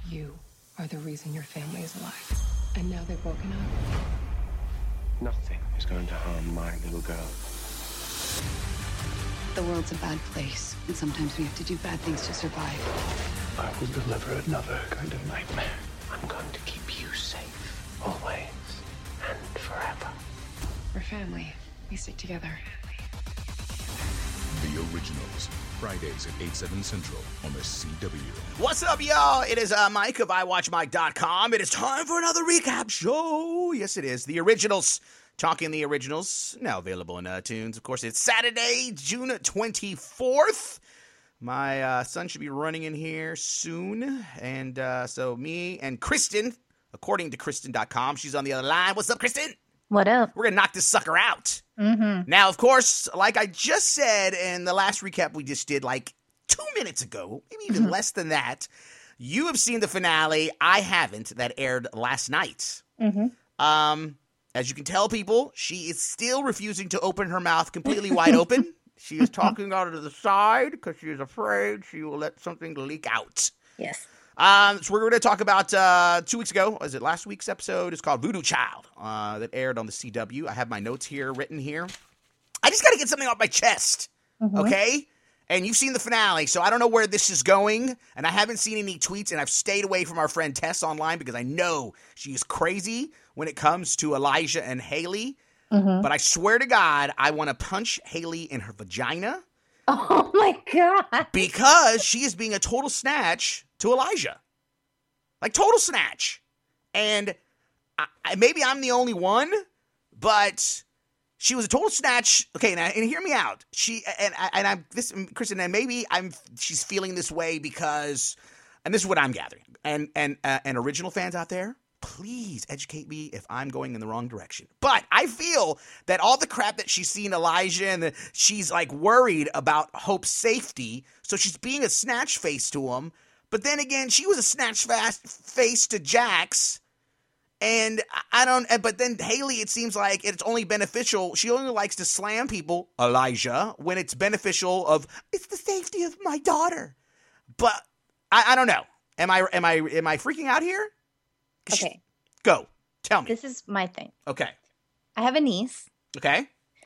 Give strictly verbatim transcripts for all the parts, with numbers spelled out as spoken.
You are the reason your family is alive. And now they've woken up. Nothing is going to harm my little girl. The world's a bad place, and sometimes we have to do bad things to survive. I will deliver another kind of nightmare. I'm going to keep you safe, always and forever. We're family. We stick together. The Originals, Fridays at eight, seven Central on the C W. What's up, y'all? It is uh, Mike of i watch mike dot com. It is time for another recap show. Yes, it is. The Originals. Talking the Originals. Now available in iTunes. Of course, it's Saturday, June twenty-fourth. My uh, son should be running in here soon. And uh, so me and Kristen, according to Kristen dot com, she's on the other line. What's up, Kristen? What up? We're going to knock this sucker out. Mm-hmm. Now, of course, like I just said in the last recap we just did like two minutes ago, maybe even Mm-hmm. less than that, you have seen the finale. I haven't. That aired last night. Mm-hmm. Um, as you can tell, people, she is still refusing to open her mouth completely wide open. She is talking out of the side because she is afraid she will let something leak out. Yes. Um, so we're going to talk about uh, two weeks ago. Was it last week's episode? It's called Voodoo Child uh, that aired on the C W. I have my notes here written here. I just got to get something off my chest, Mm-hmm. okay? And you've seen the finale, so I don't know where this is going, and I haven't seen any tweets, and I've stayed away from our friend Tess online because I know she is crazy when it comes to Elijah and Haley. Mm-hmm. But I swear to God, I want to punch Haley in her vagina. Oh, my God. Because she is being a total snatch to Elijah. Like, total snatch. And I, I, maybe I'm the only one, but she was a total snatch. Okay, now, and hear me out. She, and, and I'm, this, Kristen, and maybe I'm, she's feeling this way because, and this is what I'm gathering. And, and, uh, and original fans out there, please educate me if I'm going in the wrong direction. But I feel that all the crap that she's seen Elijah and the, she's like worried about Hope's safety. So she's being a snatch face to him. But then again, she was a snatch fast face to Jax. And I don't, but then Haley, it seems like it's only beneficial. She only likes to slam people, Elijah, when it's beneficial of, it's the safety of my daughter. But I, I don't know. Am I, am I, am I freaking out here? Okay. Go. Tell me. This is my thing. Okay. I have a niece. Okay.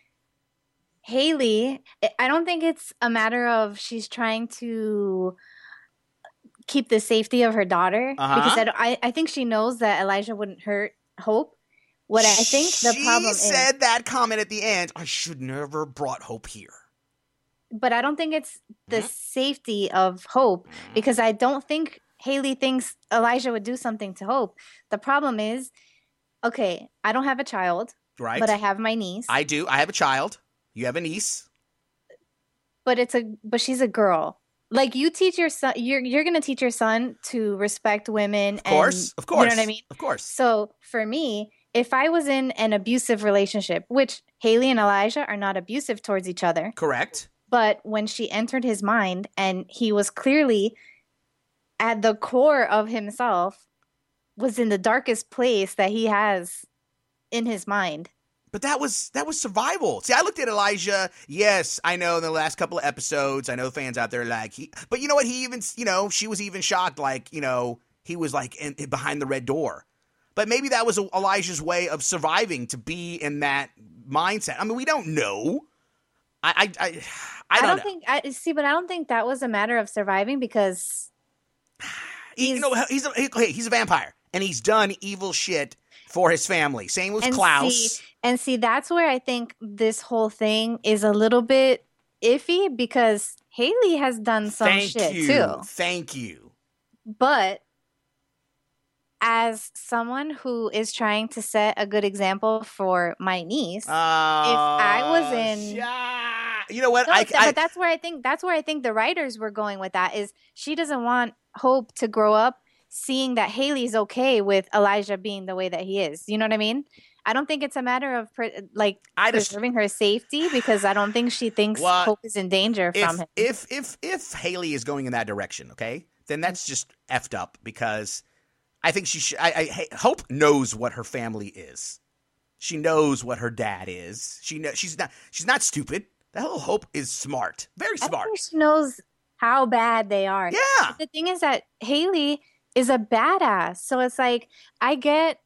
Haley, I don't think it's a matter of she's trying to keep the safety of her daughter. Uh-huh. Because I, don't- I, I think she knows that Elijah wouldn't hurt Hope. What I think the she problem is... She said that comment at the end, I should never brought Hope here. But I don't think it's the safety of Hope, because I don't think Haley thinks Elijah would do something to Hope. The problem is, okay, I don't have a child, Right. but I have my niece. I do. I have a child. You have a niece. But it's a but she's a girl. Like, you teach your son, you're you're gonna teach your son to respect women. Of course. And, Of course. You know what I mean? Of course. So for me, if I was in an abusive relationship, which Haley and Elijah are not abusive towards each other. Correct. But when she entered his mind and he was clearly at the core of himself, was in the darkest place that he has in his mind. But that was that was survival. See, I looked at Elijah. Yes, I know in the last couple of episodes, I know fans out there are like, he, but you know what? He even, you know, she was even shocked, like, you know, he was like in, in behind the red door. But maybe that was Elijah's way of surviving, to be in that mindset. I mean, we don't know. I I I, I don't, I don't know. think I see, but I don't think that was a matter of surviving, because He, you know, he's a, he, hey, he's a vampire, and he's done evil shit for his family. Same with and Klaus. See, and see, that's where I think this whole thing is a little bit iffy, because Haley has done some Thank shit you. too. Thank you. But as someone who is trying to set a good example for my niece, Uh, if I was in, you know what? no, I, th- I, but that's where I think that's where I think the writers were going with that. Is she doesn't want Hope to grow up seeing that Haley's okay with Elijah being the way that he is. You know what I mean? I don't think it's a matter of pre- like I just- preserving her safety, because I don't think she thinks What? Hope is in danger if, from him. if if if Haley is going in that direction, okay, then that's just effed up, because I think she should. I, I Hope knows what her family is. She knows what her dad is. She know she's not she's not stupid. The whole Hope is smart, very I smart. think she knows how bad they are. Yeah. But the thing is that Haley is a badass. So it's like, I get,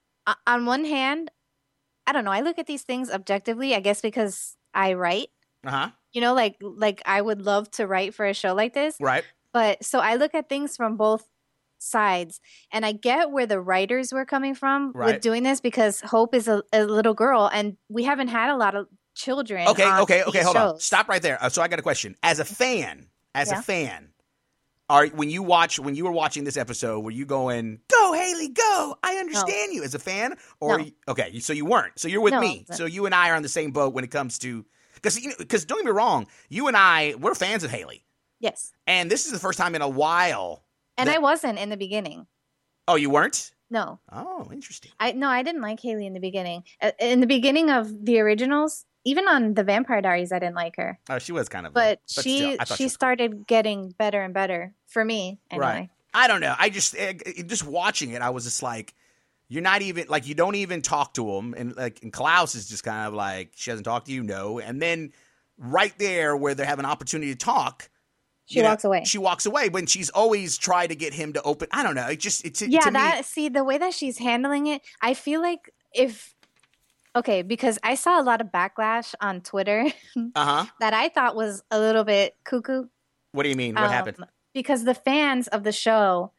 on one hand, I don't know, I look at these things objectively, I guess because I write. Uh-huh. You know, like like I would love to write for a show like this. Right. But so I look at things from both sides, and I get where the writers were coming from right. with doing this, because Hope is a, a little girl, and we haven't had a lot of children. Okay, on okay, okay, hold shows. on. Stop right there. Uh, so I got a question. As a fan, as Yeah. a fan, are when you watch when you were watching this episode, were you going, "Go Haley, go"? I understand you as a fan, or No. okay, so you weren't. So you're with No, me. no. So you and I are on the same boat when it comes to because you know, because don't get me wrong, you and I we're fans of Haley, Yes. and this is the first time in a while. And that- I wasn't in the beginning. Oh, you weren't? No. Oh, interesting. I no, I didn't like Haley in the beginning. Uh, In the beginning of the originals, even on the Vampire Diaries, I didn't like her. Oh, she was kind of, But, still, she I thought she was cool. started getting better and better for me. Anyway. Right. I don't know. I just eh, just watching it, I was just like, you're not even like you don't even talk to him, and like and Klaus is just kind of like she hasn't talked to you, no, and then right there where they have an opportunity to talk, She you know, walks away. She walks away when she's always tried to get him to open. I don't know. It just it's Yeah, to that me. see the way that she's handling it, I feel like if okay, because I saw a lot of backlash on Twitter Uh huh. that I thought was a little bit cuckoo. What do you mean? What Um, happened? Because the fans of the show,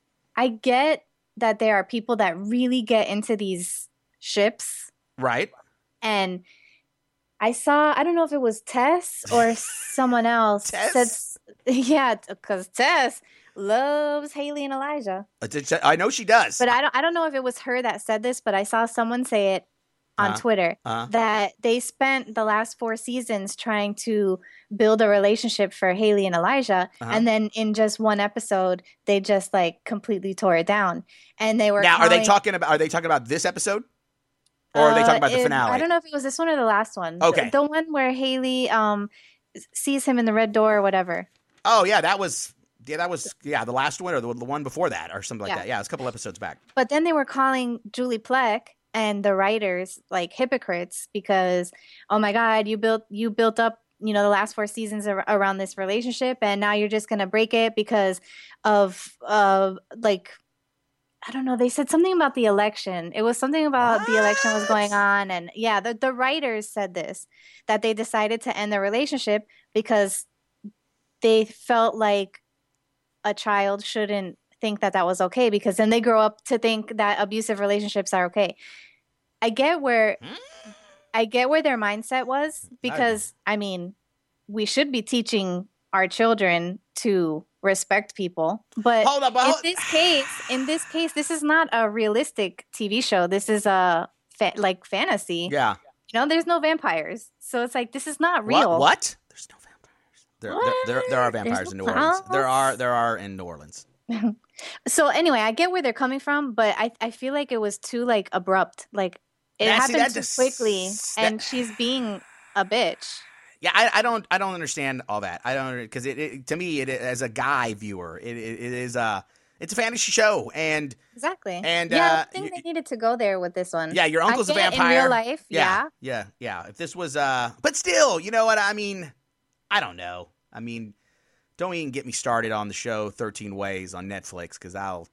I get that there are people that really get into these ships, Right. and I saw, I don't know if it was Tess or someone else. Tess? said- yeah, because Tess loves Haley and Elijah. Uh, did she- I know she does. But I don't I don't know if it was her that said this, but I saw someone say it on Uh-huh. Twitter Uh-huh. that they spent the last four seasons trying to build a relationship for Haley and Elijah, Uh-huh. and then in just one episode they just like completely tore it down. And they were now, are they calling- talking about? Are they talking about this episode, or are they talking uh, about the it- finale? I don't know if it was this one or the last one. The- Okay. the, one where Haley um sees him in the red door or whatever. Oh yeah, that was yeah, that was yeah, the last one or the, the one before that or something like Yeah. that. Yeah, it's a couple episodes back. But then they were calling Julie Plec and the writers like hypocrites because, oh my God, you built you built up, you know, the last four seasons ar- around this relationship, and now you're just gonna break it because of uh like I don't know. They said something about the election. It was something about the election was going What? on, and yeah, the the writers said this, that they decided to end the relationship because they felt like a child shouldn't think that that was okay, because then they grow up to think that abusive relationships are okay. I get where I get where their mindset was, because I mean, we should be teaching our children to respect people, but Hold up, but in hold- this case, in this case, this is not a realistic T V show. This is a fa- like fantasy. Yeah. You know, there's no vampires, so it's like this is not What? real. What? There's no vampires. There, there, there, there are What? vampires There's in no New Orleans. There clowns? are, there are in New Orleans. So anyway, I get where they're coming from, but I I feel like it was too like abrupt. Like it That- see, happened that too just- quickly, that- and she's being a bitch. Yeah, I, I don't, I don't understand all that. I don't because it, it to me, it as a guy viewer, it, it, it is a, it's a fantasy show, and Exactly. And, yeah, uh, I think you- they needed to go there with this one. yeah, your I uncle's a get vampire in real life. Yeah. yeah, yeah, yeah. If this was, uh, but still, you know what I mean? I don't know. I mean, don't even get me started on the show thirteen Ways on Netflix because I'll.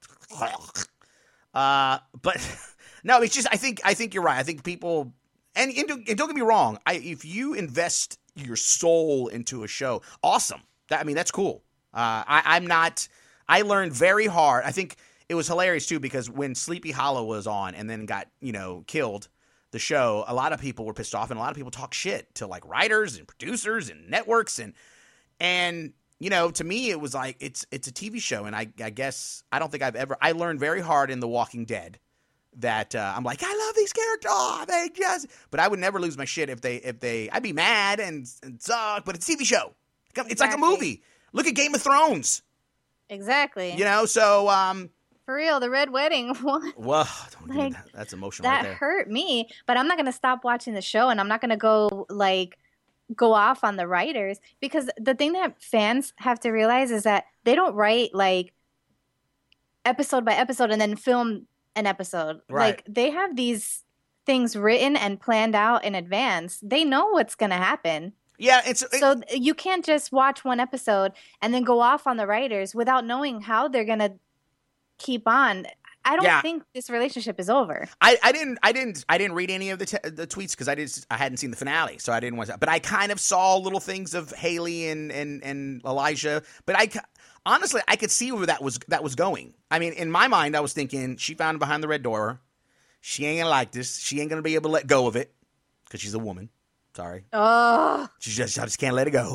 Uh, but no, it's just I think I think you're right. I think people and, and, don't, and don't get me wrong. I if you invest your soul into a show, awesome. That, I mean, that's cool. Uh, I, I'm not. I learned very hard. I think it was hilarious too because when Sleepy Hollow was on and then got you know killed, the show, a lot of people were pissed off and a lot of people talk shit to like writers and producers and networks and and. You know, to me, it was like it's it's a T V show, and I, I guess I don't think I've ever. I learned very hard in The Walking Dead that uh, I'm like I love these characters. Oh, they just, but I would never lose my shit if they if they. I'd be mad and, and suck, but it's a T V show. It's like a Exactly. movie. Look at Game of Thrones. Exactly. You know, so um, For real, the Red Wedding. What? well, don't do Like, that. That's emotional That right there. hurt me, but I'm not gonna stop watching the show, and I'm not gonna go like go off on the writers, because the thing that fans have to realize is that they don't write like episode by episode and then film an episode. Right. Like they have these things written and planned out in advance. They know what's gonna happen. Yeah, it's it- So th- you can't just watch one episode and then go off on the writers without knowing how they're gonna keep on. I don't Yeah. think this relationship is over. I, I didn't I didn't I didn't read any of the t- the tweets because I did I hadn't seen the finale, so I didn't want to. But I kind of saw little things of Haley and and, and Elijah. But I honestly I could see where that was that was going. I mean, in my mind, I was thinking she found him behind the red door. She ain't gonna like this. She ain't gonna be able to let go of it because she's a woman. Sorry, Oh, she just I just can't let it go.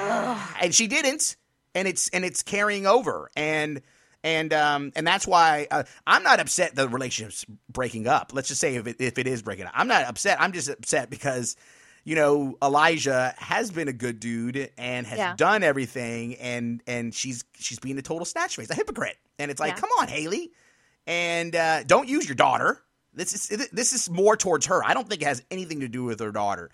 And she didn't, and it's and it's carrying over and. And um and that's why uh, I'm not upset the relationship's breaking up. Let's just say if it, if it is breaking up, I'm not upset. I'm just upset because, you know, Elijah has been a good dude and has Yeah. done everything, and and she's she's being a total snatch face, a hypocrite. And it's like, Yeah. come on, Haley, and uh, don't use your daughter. This is this is more towards her. I don't think it has anything to do with her daughter.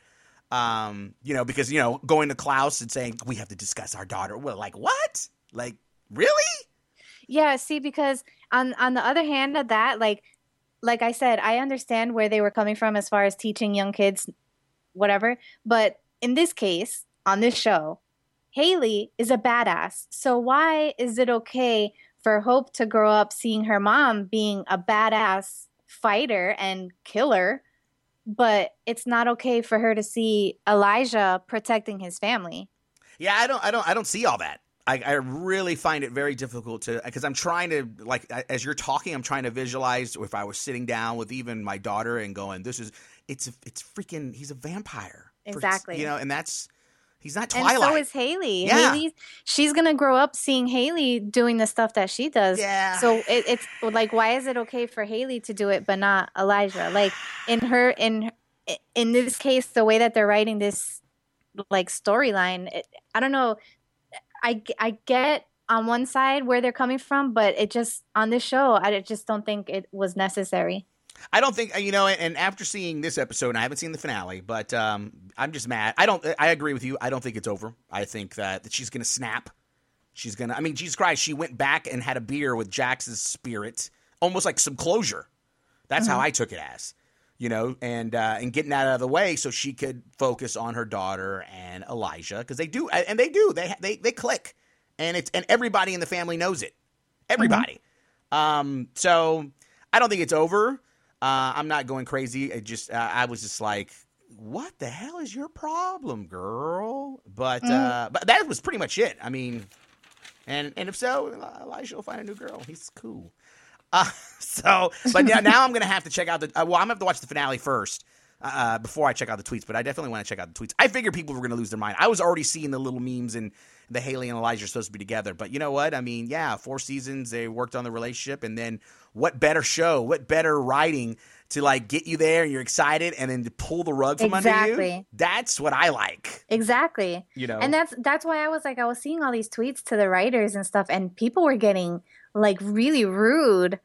Um, you know, because you know, going to Klaus and saying we have to discuss our daughter. Well, like what? Like really? yeah. See, because on on the other hand of that, like like I said, I understand where they were coming from as far as teaching young kids, whatever. But in this case, on this show, Haley is a badass. So why is it okay for Hope to grow up seeing her mom being a badass fighter and killer, but it's not okay for her to see Elijah protecting his family? Yeah, I don't, I don't, I don't see all that. I, I really find it very difficult to, because I'm trying to, like, as you're talking, I'm trying to visualize if I was sitting down with even my daughter and going, "This is, it's, it's freaking, he's a vampire." For- Exactly. you know, and that's, he's not And Twilight. so is Haley. Yeah. Haley, she's gonna grow up seeing Haley doing the stuff that she does. Yeah. So it, it's like, why is it okay for Haley to do it but not Elijah? Like in her, in in this case, the way that they're writing this, like storyline, it- I don't know. I I get on one side where they're coming from, but it just on this show, I just don't think it was necessary. I don't think, you know, and after seeing this episode, and I haven't seen the finale, but um, I'm just mad. I don't, I agree with you. I don't think it's over. I think that, that she's going to snap. She's going to, I mean, Jesus Christ, she went back and had a beer with Jax's spirit, almost like some closure. That's how I took it as, you know, and uh, and getting that out of the way so she could focus on her daughter and Elijah, because they do, and they do, they they they click, and it's and everybody in the family knows it, everybody. Um, so I don't think it's over. Uh, I'm not going crazy. It just uh, I was just like, what the hell is your problem, girl? But uh, but that was pretty much it. I mean, and and if so, Elijah will find a new girl. He's cool. Uh, so, but now, now I'm going to have to check out the, uh, well, I'm going to have to watch the finale first uh, before I check out the tweets, but I definitely want to check out the tweets. I figured people were going to lose their mind. I was already seeing the little memes and the Haley and Elijah are supposed to be together, but you know what? I mean, yeah, four seasons, they worked on the relationship, and then what better show, what better writing to like get you there and you're excited and then to pull the rug from under you? Exactly. That's what I like. Exactly. You know? And that's that's why I was like, I was seeing all these tweets to the writers and stuff, and people were getting like really rude.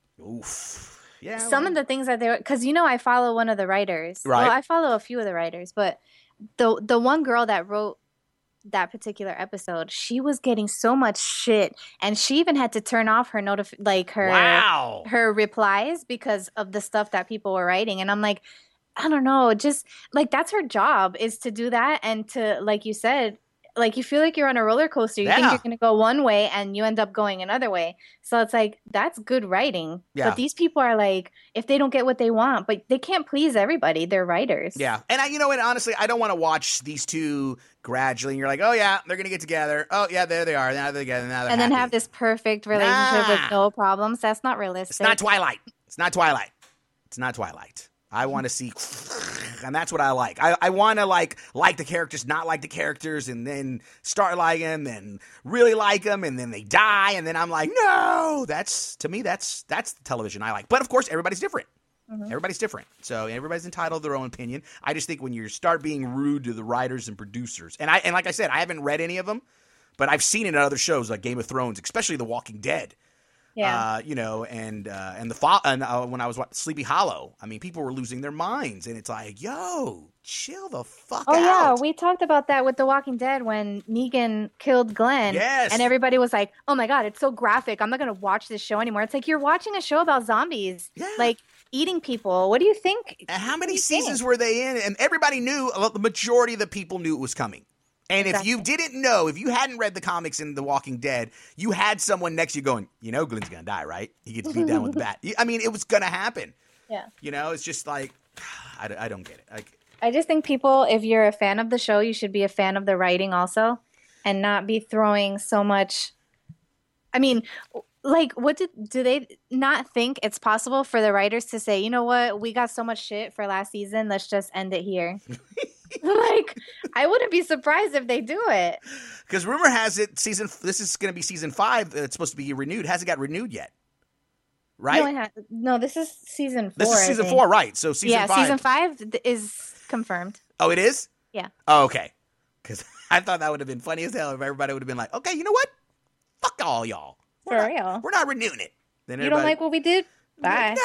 Oof. Yeah. Some of the things that they were, because you know I follow one of the writers. Right. Well, I follow a few of the writers, but the the one girl that wrote that particular episode, she was getting so much shit, and she even had to turn off her notif- like her Wow. her replies because of the stuff that people were writing. And I'm like, I don't know, just like that's her job, is to do that, and to, like you said, like you feel like you're on a roller coaster. You think Yeah. you're going to go one way and you end up going another way. So it's like, that's good writing. Yeah. But these people are like, if they don't get what they want, but they can't please everybody. They're writers. Yeah. And I, you know what, honestly, I don't want to watch these two gradually and you're like, oh yeah, they're going to get together. Oh yeah, there they are. Now they're together. Now they're And then happy. have this perfect relationship Nah. with no problems. That's not realistic. It's not Twilight. It's not Twilight. It's not Twilight. I want to see, and that's what I like. I, I want to like like the characters, not like the characters, and then start liking them, then really like them, and then they die, and then I'm like, no. That's to me, that's that's the television I like. But of course, everybody's different. Mm-hmm. Everybody's different, so everybody's entitled to their own opinion. I just think when you start being rude to the writers and producers, and I and like I said, I haven't read any of them, but I've seen it in other shows like Game of Thrones, especially The Walking Dead. Yeah. Uh, you know, and uh, and the fo- and uh, when I was watching Sleepy Hollow, I mean, people were losing their minds, and it's like, yo, chill the fuck Oh out. yeah, we talked about that with The Walking Dead when Negan killed Glenn. Yes. And everybody was like, "Oh my god, it's so graphic. I'm not going to watch this show anymore." It's like you're watching a show about zombies, Yeah. like eating people. What do you think? And how What do many you seasons think? were they in? And everybody knew, well, the majority of the people knew it was coming. And Exactly. if you didn't know, if you hadn't read the comics in The Walking Dead, you had someone next to you going, you know, Glenn's gonna die, right? He gets beat down with the bat. I mean, it was gonna happen. Yeah. You know, it's just like, I, I don't get it. Like, I just think people, if you're a fan of the show, you should be a fan of the writing also, and not be throwing so much. I mean, like, what did do they not think it's possible for the writers to say, you know what, we got so much shit for last season, let's just end it here? Like, I wouldn't be surprised if they do it. because rumor has it, season this is going to be season five. It's supposed to be renewed. Hasn't got renewed yet, right? No, it ha- no, this is season four. This is I season think. four, right? So season yeah, five. season five th- is confirmed. Oh, it is. Yeah. Oh, okay. Because I thought that would have been funny as hell if everybody would have been like, okay, you know what? Fuck all y'all. We're For not, real. We're not renewing it. Then You don't everybody- like what we did? Bye.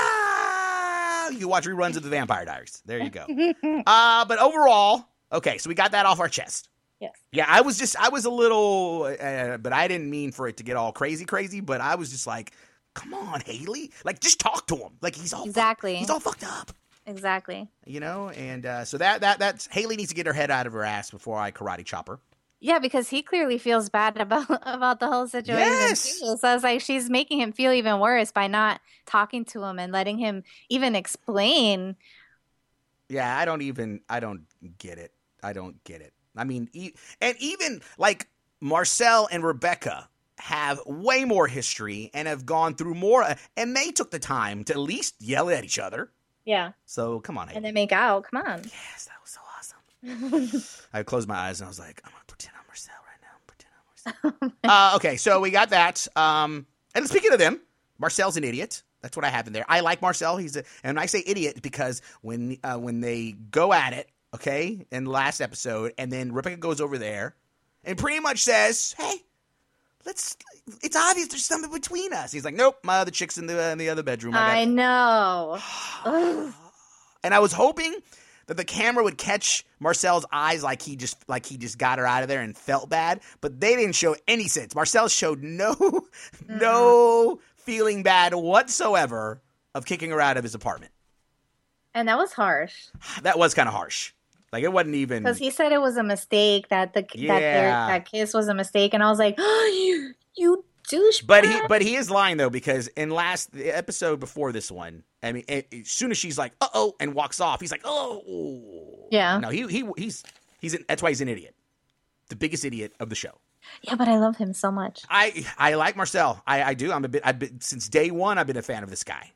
No! You watch reruns of The Vampire Diaries. There you go. uh, but overall, okay, so we got that off our chest. Yes. Yeah, I was just, I was a little, uh, but I didn't mean for it to get all crazy, crazy, but I was just like, come on, Haley. Like, just talk to him. Like, he's all, Exactly. he's all fucked up. Exactly. You know, and uh, so that, that, that's, Haley needs to get her head out of her ass before I karate chop her. Yeah, because he clearly feels bad about about the whole situation. Yes. Too. So I was like, she's making him feel even worse by not talking to him and letting him even explain. Yeah, I don't even, I don't get it. I don't get it. I mean, e- and even like Marcel and Rebecca have way more history and have gone through more, and they took the time to at least yell at each other. Yeah. So come on, Haley. And then make out. Come on. Yes, that was so awesome. I closed my eyes and I was like, I'm gonna pretend I'm Marcel right now. Pretend I'm Marcel. uh, okay, so we got that. Um, and speaking of them, Marcel's an idiot. That's what I have in there. I like Marcel. He's a, and I say idiot because when uh, when they go at it, okay, in the last episode, and then Rebecca goes over there and pretty much says, "Hey, let's." It's obvious there's something between us. He's like, "Nope, my other chick's in the in the other bedroom." I, I got know. Ugh. And I was hoping that the camera would catch Marcel's eyes like he just like he just got her out of there and felt bad, but they didn't show any sense. Marcel showed no mm-hmm. no feeling bad whatsoever of kicking her out of his apartment. And that was harsh. That was kind of harsh. Like it wasn't even because he said it was a mistake, that the Yeah. that their, that kiss was a mistake, and I was like, oh, you you douchebag. But he but he is lying though, because in last the episode before this one, I mean, as soon as she's like, "Uh oh," and walks off, he's like, "Oh." Yeah. No, he he he's he's an, that's why he's an idiot, the biggest idiot of the show. Yeah, but I love him so much. I I like Marcel. I, I do. I'm a bit. I've been since day one. I've been a fan of this guy.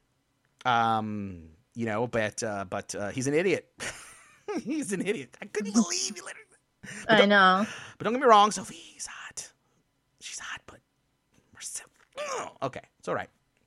Um, you know, but uh, but uh, he's an idiot. He's an idiot. I couldn't believe he let her. But I don't- know. But don't get me wrong, Sophie's hot. She's hot, but Marcel. Okay, it's all right.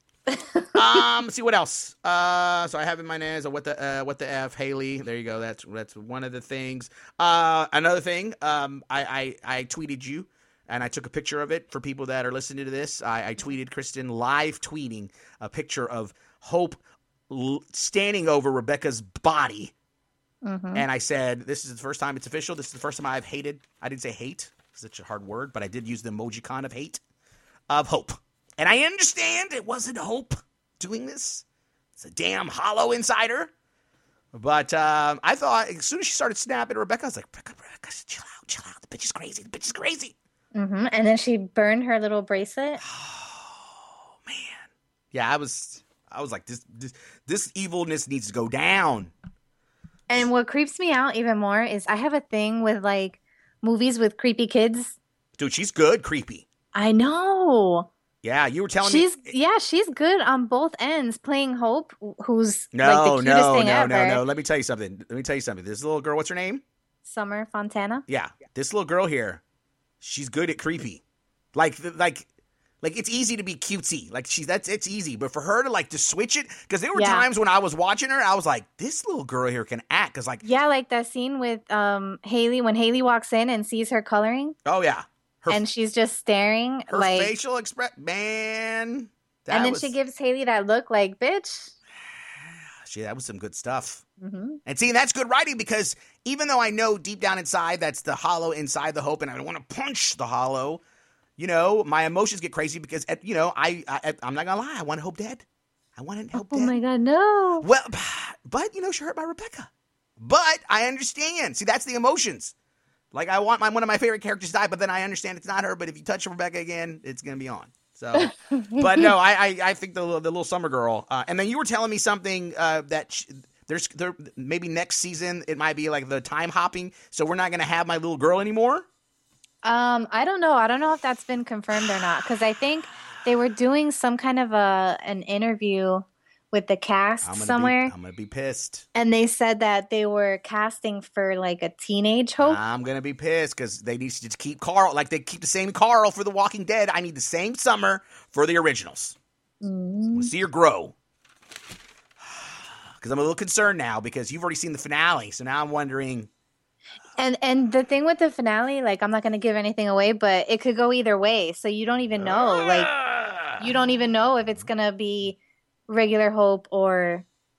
um, see what else. Uh, so I have in my name as a what the uh, what the f Haley. There you go. That's that's one of the things. Uh, another thing. Um, I, I I tweeted you, and I took a picture of it for people that are listening to this. I, I tweeted Kristen live tweeting a picture of Hope l- standing over Rebecca's body, Mhm. and I said, "This is the first time it's official. This is the first time I've hated. I didn't say hate. It's such a hard word, but I did use the emoji con of hate of Hope." And I understand it wasn't Hope doing this. It's a damn hollow insider. But um, I thought as soon as she started snapping at Rebecca, I was like, Rebecca, Rebecca, chill out, chill out. The bitch is crazy. The bitch is crazy. hmm And then she burned her little bracelet. Oh, man. Yeah, I was I was like, this, this, this evilness needs to go down. And what creeps me out even more is I have a thing with like movies with creepy kids. Dude, she's good, creepy. I know. Yeah, you were telling She's me. yeah, she's good on both ends. Playing Hope, who's No, like the cutest no, thing no, ever. no, no. Let me tell you something. Let me tell you something. This little girl, what's her name? Summer Fontana. Yeah, this little girl here, she's good at creepy. Like, like, like it's easy to be cutesy. Like she's that's it's easy, but for her to like to switch it, because there were Yeah. times when I was watching her, I was like, this little girl here can act. Because like, Yeah, like that scene with um Haley when Haley walks in and sees her coloring oh yeah, her and she's just staring her like facial expression, man. That and then was, she gives Haley that look like, bitch. she, that was some good stuff. hmm And see, that's good writing, because even though I know deep down inside that's the hollow inside the Hope, and I want to punch the hollow, you know, my emotions get crazy because, at, you know, I, I I'm not gonna lie, I want Hope dead. I want Hope Oh dead. my god, no. Well, but you know, she hurt by Rebecca. But I understand. See, that's the emotions. Like, I want my one of my favorite characters to die, but then I understand it's not her. But if you touch Rebecca again, it's gonna be on. So, but no, I I, I think the the little summer girl. Uh, and then you were telling me something uh, that sh- there's there maybe next season it might be like the time hopping. So we're not gonna have my little girl anymore. Um, I don't know. I don't know if that's been confirmed or not because I think they were doing some kind of a an interview with the cast I'm gonna somewhere. Be, I'm gonna be pissed. And they said that they were casting for like a teenage Hope. I'm gonna be pissed because they need to just keep Carl, like they keep the same Carl for The Walking Dead. I need the same Summer for the originals. Mm. We'll see her grow. Because I'm a little concerned now because you've already seen the finale, so now I'm wondering. And and the thing with the finale, like I'm not gonna give anything away, but it could go either way. So you don't even know, uh, like you don't even know if it's gonna be regular Hope or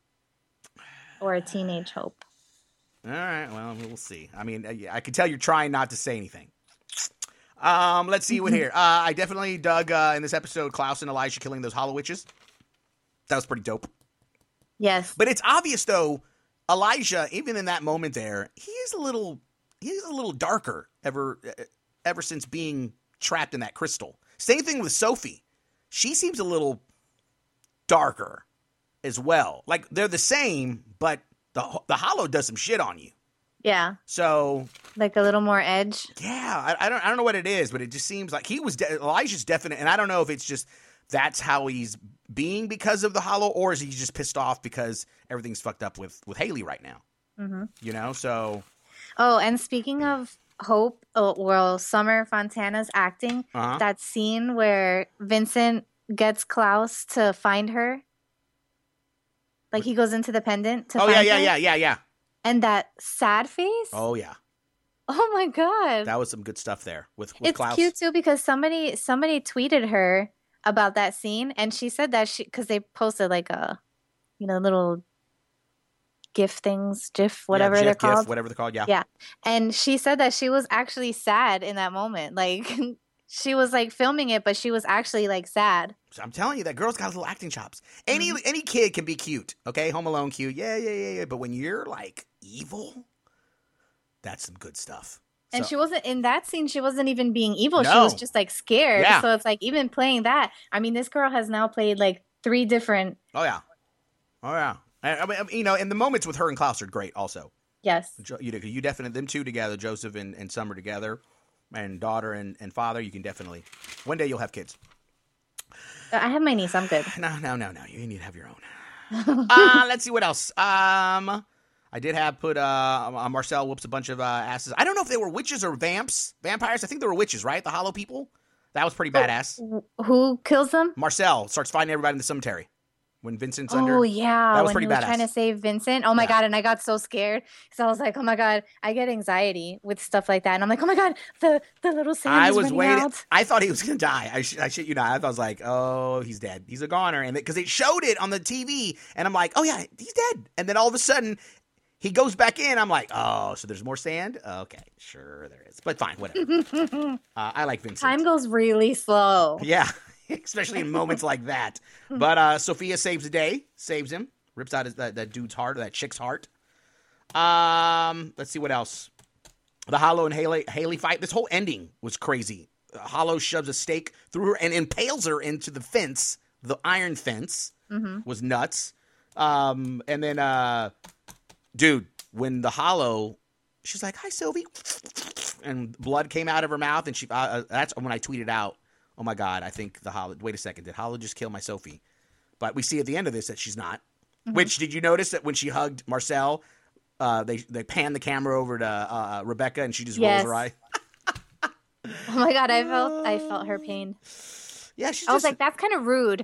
or a teenage Hope. All right, well, we'll see. I mean, I, I can tell you're trying not to say anything. Um, let's see what here. Uh, I definitely dug uh, in this episode Klaus and Elijah killing those Hollow Witches. That was pretty dope. Yes, but it's obvious though, Elijah, even in that moment there, he is a little, he is a little darker ever, ever since being trapped in that crystal. Same thing with Sophie. She seems a little darker as well. Like they're the same, but the the Hollow does some shit on you. Yeah. So like a little more edge. Yeah, I, I don't I don't know what it is, but it just seems like he was de- Elijah's definite, and I don't know if it's just that's how he's being because of the Hollow, or is he just pissed off because everything's fucked up with with Haley right now? Mm-hmm. You know, so. Oh, and speaking of Hope, oh, well, Summer Fontana's acting, uh-huh. that scene where Vincent gets Klaus to find her. Like he goes into the pendant to oh, find yeah, yeah, her. yeah, yeah, yeah. And that sad face. Oh, yeah. Oh, my God. That was some good stuff there with, with it's Klaus. It's cute, too, because somebody somebody tweeted her about that scene. And she said that she, because they posted like a, you know, little GIF things, GIF, whatever yeah, GIF, they're called. GIF, whatever they're called, yeah. Yeah. And she said that she was actually sad in that moment. Like... She was like filming it, but she was actually like sad. So I'm telling you, that girl's got little acting chops. Any mm-hmm. any kid can be cute, okay? Home Alone cute, yeah, yeah, yeah, yeah. But when you're like evil, that's some good stuff. And so, she wasn't in that scene. She wasn't even being evil. No. She was just like scared. Yeah. So it's like even playing that. I mean, this girl has now played like three different. Oh yeah, oh yeah. I, I mean, you know, and the moments with her and Klaus are great. Also, yes. You you definitely them two together, Joseph and, and Summer together. And daughter and, and father, you can definitely. One day you'll have kids. I have my niece. I'm good. No, no, no, no. You need to have your own. uh, let's see what else. Um, I did have put uh, Marcel whoops a bunch of uh, asses. I don't know if they were witches or vamps, vampires. I think they were witches, right? The Hollow people. That was pretty badass. Who kills them? Marcel starts fighting everybody in the cemetery. When Vincent's under. Oh, yeah. That was when pretty he was badass. trying to save Vincent. Oh, my yeah. God. And I got so scared. Because I was like, oh, my God. I get anxiety with stuff like that. And I'm like, oh, my God. The, the little sand I is was running waiting. out. I thought he was going to die. I, sh- I shit you not. I, thought I was like, oh, he's dead. He's a goner. And because it showed it on the T V. And I'm like, oh, yeah, he's dead. And then all of a sudden, he goes back in. I'm like, oh, so there's more sand? Okay, sure there is. But fine, whatever. uh, I like Vincent. Time goes really slow. Yeah. Especially in moments like that. But uh, Sophia saves the day, saves him, rips out his, that, that dude's heart, or that chick's heart. Um, let's see what else. The Hollow and Haley, Haley fight. This whole ending was crazy. Uh, Hollow shoves a stake through her and impales her into the fence, the iron fence. Mm-hmm. Was nuts. Um, and then, uh, dude, when the Hollow, she's like, "Hi, Sylvie," and blood came out of her mouth, and she. Uh, that's when I tweeted out. Oh, my God, I think the Hollow... Wait a second. Did Hollow just kill my Sophie? But we see at the end of this that she's not. Mm-hmm. Which, did you notice that when she hugged Marcel, uh, they they pan the camera over to uh, Rebecca and she just yes. rolls her eye? Oh, my God, I felt I felt her pain. Yeah, she's I was just... like, that's kind of rude.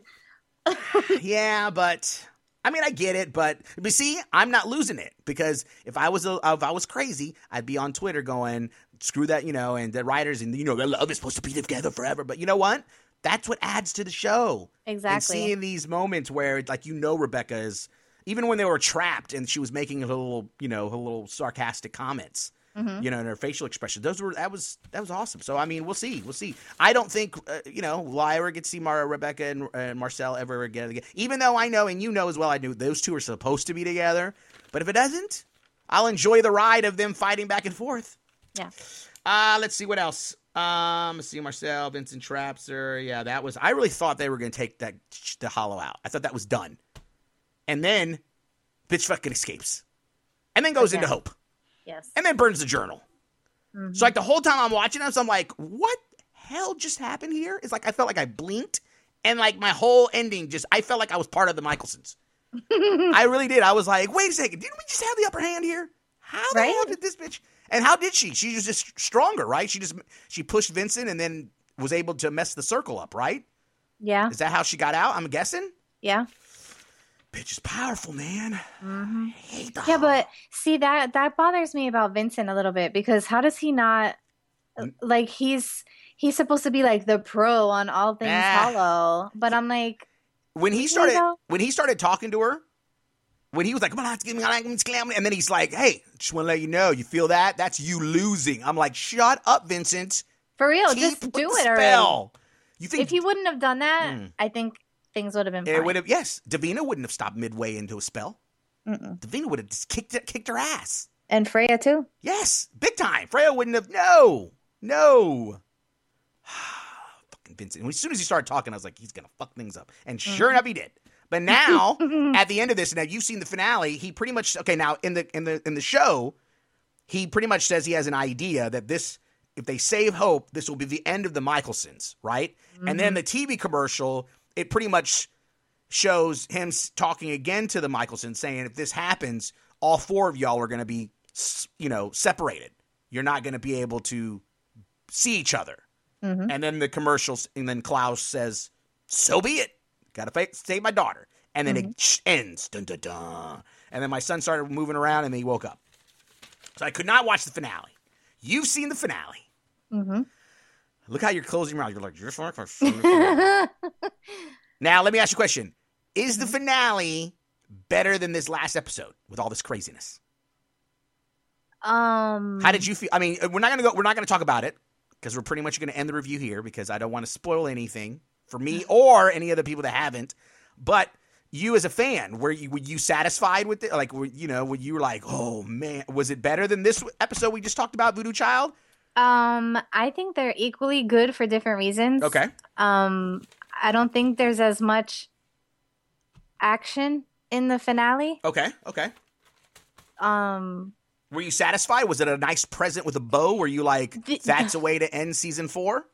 Yeah, but... I mean, I get it, but... But see, I'm not losing it. Because if I was a, if I was crazy, I'd be on Twitter going... Screw that, you know, and the writers, and, you know, their love is supposed to be together forever. But you know what? That's what adds to the show. Exactly. And seeing these moments where, it's like, you know, Rebecca is, even when they were trapped and she was making her little, you know, her little sarcastic comments, mm-hmm. you know, and her facial expression, those were, that was, that was awesome. So, I mean, we'll see. We'll see. I don't think, uh, you know, will I ever get to see Mar- Rebecca and, and Marcel ever again, again? Even though I know, and you know as well, I knew those two are supposed to be together. But if it doesn't, I'll enjoy the ride of them fighting back and forth. Yeah. Uh, let's see what else. Um, let's see, Marcel, Vincent traps her. Yeah, that was. I really thought they were going to take that the Hollow out. I thought that was done. And then, bitch fucking escapes, and then goes Okay. into Hope, Yes. and then burns the journal. Mhm. So like the whole time I'm watching this, I'm like, what hell just happened here? It's like I felt like I blinked, and like my whole ending just I felt like I was part of the Michelsons. I really did. I was like, wait a second, didn't we just have the upper hand here? How the Right? hell did this bitch? And how did she? She was just stronger, right? She just she pushed Vincent and then was able to mess the circle up, right? Yeah. Is that how she got out? I'm guessing. Yeah. Bitch is powerful, man. Mm-hmm. I hate the Yeah, but see that that bothers me about Vincent a little bit because how does he not like he's he's supposed to be like the pro on all things Ah. Hollow, but I'm like when he You started know? when he started talking to her, when he was like, "Come on, give me and then he's like, "Hey, just want to let you know, you feel that? That's you losing." I'm like, "Shut up, Vincent. for real, Keep just with do the it already." spell." You think If he wouldn't have done that, Mm. I think things would have been it fine. would have? Yes, Davina wouldn't have stopped midway into a spell. Mm-mm. Davina would have just kicked it, kicked her ass. And Freya too. Yes, big time. Freya wouldn't have. No, no. Fucking Vincent. As soon as he started talking, I was like, he's gonna fuck things up, and sure enough, he did. But now, at the end of this, now you've seen the finale. He pretty much okay. Now in the in the in the show, he pretty much says he has an idea that this, if they save Hope, this will be the end of the Michelsons, right? Mm-hmm. And then the T V commercial, it pretty much shows him talking again to the Michelsons, saying if this happens, all four of y'all are going to be, you know, separated. You're not going to be able to see each other. Mm-hmm. And then the commercials, and then Klaus says, "So be it. Got to save my daughter." And then mm-hmm. it ends. Dun, dun, dun. And then my son started moving around, and then he woke up. So I could not watch the finale. You've seen the finale. Mm-hmm. Look how you're closing your mouth. You're like, you're sorry for Now, let me ask you a question. Is the finale better than this last episode with all this craziness? Um, How did you feel? I mean, we're not gonna go. We're not gonna talk about it because we're pretty much gonna end the review here because I don't want to spoil anything for me or any other people that haven't. But you, as a fan, were you were you satisfied with it? Like, were, you know, when you were like, oh man, was it better than this episode we just talked about, Voodoo Child? Um, I think they're equally good for different reasons. Okay. Um, I don't think there's as much action in the finale. Okay. Okay. Um, were you satisfied? Was it a nice present with a bow? Were you like, the, that's a way to end season four?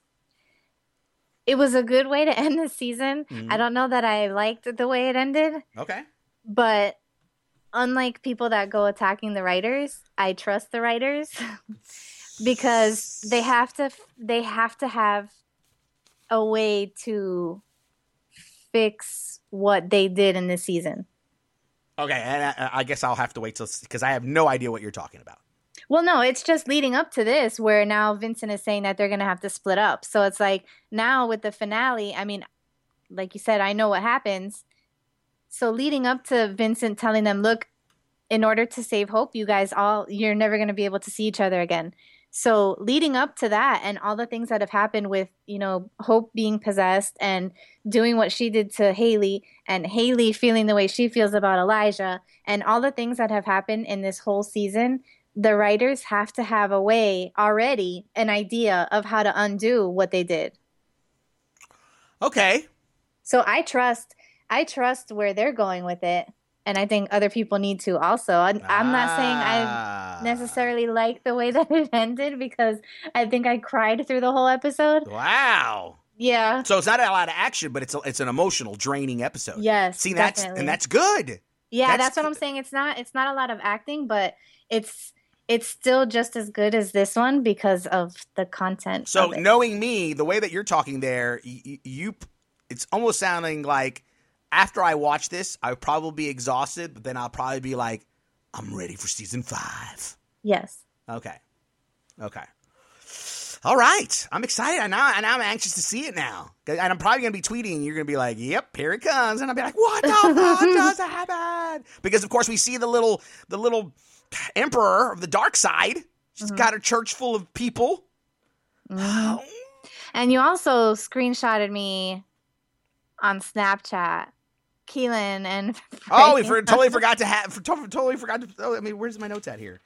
It was a good way to end the season. Mm-hmm. I don't know that I liked the way it ended. Okay. But unlike people that go attacking the writers, I trust the writers because they have to they have to have a way to fix what they did in this season. Okay, and I, I guess I'll have to wait till because I have no idea what you're talking about. Well, no, it's just leading up to this where now Vincent is saying that they're going to have to split up. So it's like now with the finale, I mean, like you said, I know what happens. So leading up to Vincent telling them, look, in order to save Hope, you guys all, you're never going to be able to see each other again. So leading up to that and all the things that have happened with, you know, Hope being possessed and doing what she did to Haley and Haley feeling the way she feels about Elijah and all the things that have happened in this whole season, the writers have to have a way already, an idea of how to undo what they did. Okay. So I trust, I trust where they're going with it. And I think other people need to also. I'm, I'm not saying I necessarily like the way that it ended because I think I cried through the whole episode. Wow. Yeah. So it's not a lot of action, but it's a, it's an emotional, draining episode. Yes. See, that's definitely. and that's good. Yeah, that's, that's what I'm saying. It's not it's not a lot of acting, but it's it's still just as good as this one because of the content. So of it. knowing me, the way that you're talking there, you, you it's almost sounding like after I watch this, I'll probably be exhausted, but then I'll probably be like, I'm ready for season five. Yes. Okay. Okay. All right. I'm excited. And now, and I'm anxious to see it now. And I'm probably going to be tweeting, and you're going to be like, yep, here it comes. And I'll be like, what the fuck just happened? Because, of course, we see the little the little emperor of the dark side. She's mm-hmm. got a church full of people. Mm-hmm. And you also screenshotted me on Snapchat. Keelan and oh, we for, totally forgot to have. For, totally forgot to. Oh, I mean, where's my notes at here?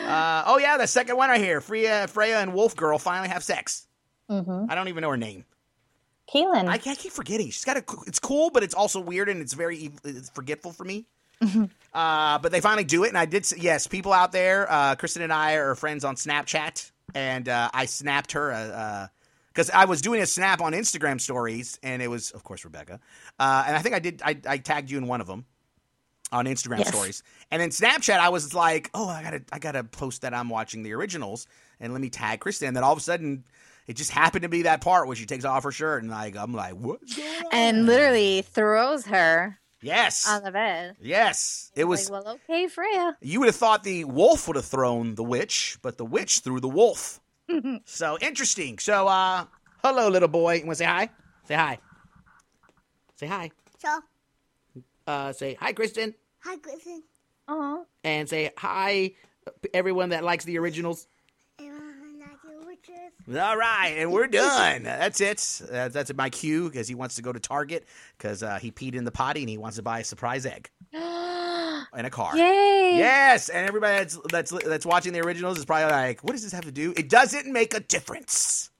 Uh, oh, yeah, the second one right here. Freya, Freya and Wolf Girl finally have sex. Mm-hmm. I don't even know her name. Kaylin. I, I keep forgetting. She's got a. It's cool, but it's also weird and it's very it's forgetful for me. uh, but they finally do it, and I did. Yes, people out there. Uh, Kristen and I are friends on Snapchat, and uh, I snapped her because uh, I was doing a snap on Instagram stories, and it was, of course, Rebecca. Uh, and I think I did. I, I tagged you in one of them on Instagram yes. stories, and then Snapchat. I was like, oh, I gotta, I gotta post that I'm watching the originals, and let me tag Kristen. And then all of a sudden. It just happened to be that part where she takes off her shirt, and like I'm like, what's going on? And literally throws her yes on the bed. Yes. It was like, well, okay, Freya. You would have thought the wolf would have thrown the witch, but the witch threw the wolf. So interesting. So uh hello, little boy. You wanna say hi? Say hi. Say hi. So, Uh say hi, Kristen. hi, Griffin. Oh. And say hi everyone that likes the originals. Everyone like your witches. All right, and we're done. That's it. Uh, that's my cue because he wants to go to Target because uh, he peed in the potty and he wants to buy a surprise egg in a car. Yay! Yes, and everybody that's that's that's watching the originals is probably like, "What does this have to do?" It doesn't make a difference.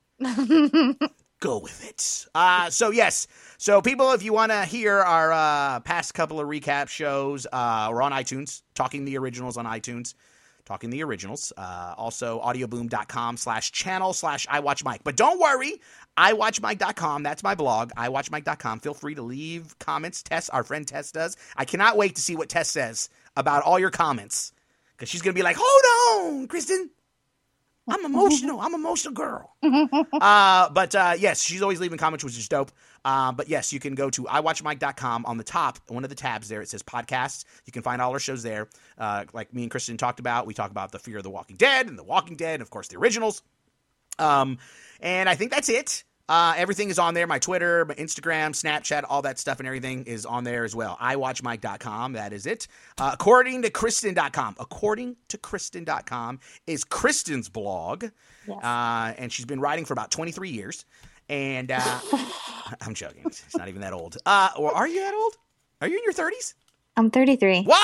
Go with it. Uh, so yes, so people, if you want to hear our uh, past couple of recap shows, uh, we're on iTunes, Talking the Originals on iTunes. Talking the Originals. Uh, also, audioboom.com slash channel slash iWatchMike. But don't worry, i watch mike dot com. That's my blog, i watch mike dot com. Feel free to leave comments. Tess, our friend Tess does. I cannot wait to see what Tess says about all your comments. Because she's going to be like, hold on, Kristen. I'm emotional. I'm an emotional girl. uh, but uh, yes, she's always leaving comments, which is dope. Uh, but yes, you can go to i watch mike dot com. On the top, one of the tabs there, it says podcasts. You can find all our shows there. Uh, like me and Kristen talked about, we talk about the Fear of the Walking Dead and the Walking Dead, and of course the originals. Um, and I think that's it. Uh, everything is on there. My Twitter, my Instagram, Snapchat, all that stuff and everything is on there as well. i watch mike dot com. That is it. Uh, according to Kristen dot com. According to Kristen dot com is Kristen's blog. Yes. Uh, and she's been writing for about twenty-three years. And uh, I'm joking. She's not even that old. Uh, or are you that old? Are you in your thirties? I'm thirty-three. Wow!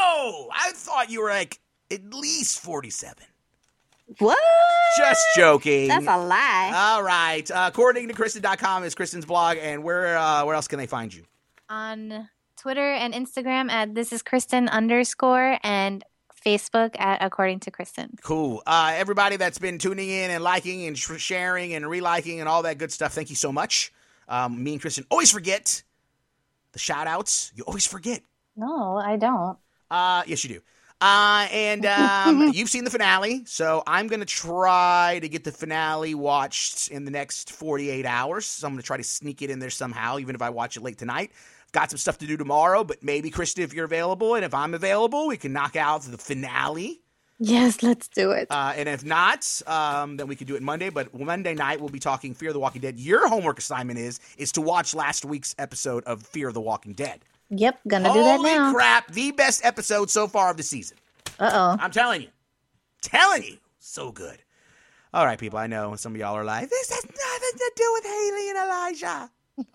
I thought you were like at least forty-seven. What? Just joking. That's a lie. All right. Uh, according to Kristen dot com is Kristen's blog. And where uh, where else can they find you? On Twitter and Instagram at this is Kristen underscore and Facebook at According to Kristen. Cool. Uh, everybody that's been tuning in and liking and sh- sharing and reliking and all that good stuff, thank you so much. Um, me and Kristen always forget the shout outs. You always forget. No, I don't. Uh, yes, you do. Uh, and um, you've seen the finale, so I'm going to try to get the finale watched in the next forty-eight hours. So I'm going to try to sneak it in there somehow, even if I watch it late tonight. Got some stuff to do tomorrow, but maybe, Kristen, if you're available, and if I'm available, we can knock out the finale. Yes, let's do it. Uh, and if not, um, then we can do it Monday. But Monday night, we'll be talking Fear of the Walking Dead. Your homework assignment is is to watch last week's episode of Fear of the Walking Dead. Yep, gonna do that now. Holy crap, the best episode so far of the season. Uh-oh. I'm telling you. Telling you. So good. All right, people, I know some of y'all are like, this has nothing to do with Haley and Elijah.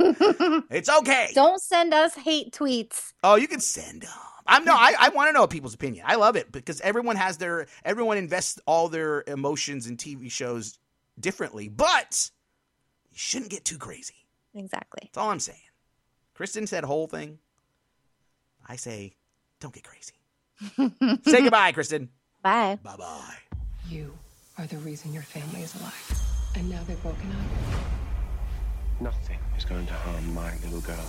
It's okay. Don't send us hate tweets. Oh, you can send them. I'm no, I, I want to know people's opinion. I love it because everyone has their, everyone invests all their emotions in T V shows differently, but you shouldn't get too crazy. Exactly. That's all I'm saying. Kristen said whole thing. I say, don't get crazy. Say goodbye, Kristen. Bye. Bye-bye. You are the reason your family is alive. And now they're broken up. Nothing is going to harm my little girl.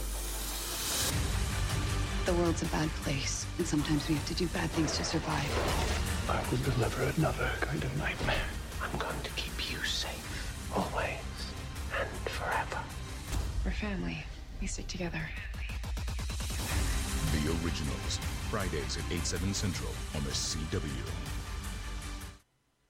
The world's a bad place, and sometimes we have to do bad things to survive. I will deliver another kind of nightmare. I'm going to keep you safe, always and forever. We're family. We stick together. The Originals, Fridays at eight, seven Central on the C W.